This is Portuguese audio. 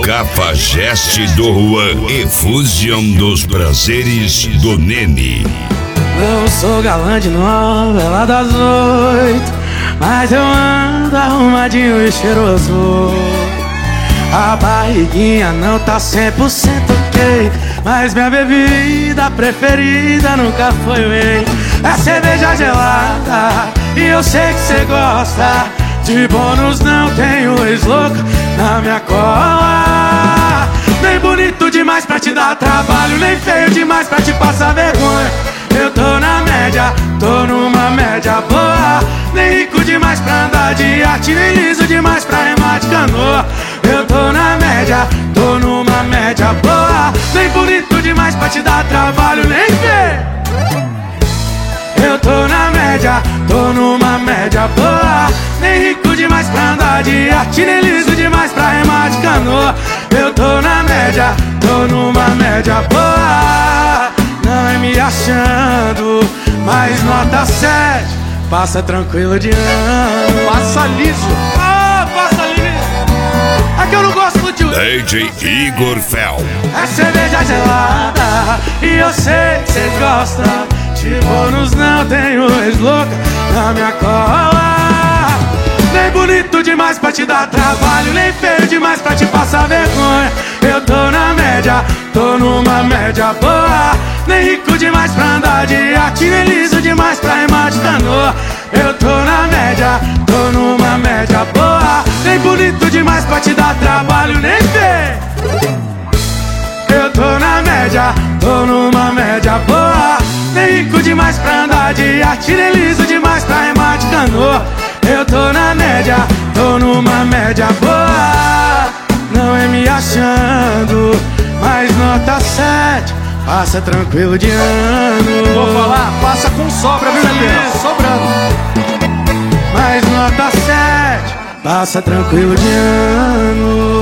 Cafajeste do Juan, efusão dos prazeres do Nene. Não sou galã de novela das 8, mas eu ando arrumadinho e cheiroso. A barriguinha não tá 100% ok, mas minha bebida preferida nunca foi whey. É cerveja gelada e eu sei que cê gosta. De bônus não tenho ex-louca na minha cola. Nem bonito demais pra te dar trabalho, nem feio demais pra te passar vergonha. Eu tô na média, tô numa média boa. Nem rico demais pra andar de arte, nem liso demais pra remar de canoa. Eu tô na média, tô numa média boa. Nem bonito demais pra te dar trabalho, nem feio. Eu tô na média, tô numa média boa. Nem rico demais pra andar de arte, nem liso demais pra remar de canoa. Eu tô na média, tô numa média boa. Não é me achando, mas nota 7. Passa tranquilo de ano. Passa liso. Ah, passa liso. É que eu não gosto de DJ Igor Fel. É cerveja gelada e eu sei que cês gostam. De bônus não tenho ex-louca na minha cola. Nem bonito demais pra te dar trabalho, nem feio demais pra te passar vergonha. Eu tô na média, tô numa média boa. Nem rico demais pra andar de arte, nem liso demais pra remar de canoa. Eu tô na média, tô numa média boa. Nem bonito demais pra te dar trabalho, nem feio. Eu tô na média, tô numa média boa. Nem rico demais pra andar de arte, nem liso demais pra remar de canoa. Eu tô na média, tô numa média boa. Não é me achando, mas nota 7. Passa tranquilo de ano. Vou falar, passa com sobra, viu, bebê? Sobrando. Mas nota 7. Passa tranquilo de ano.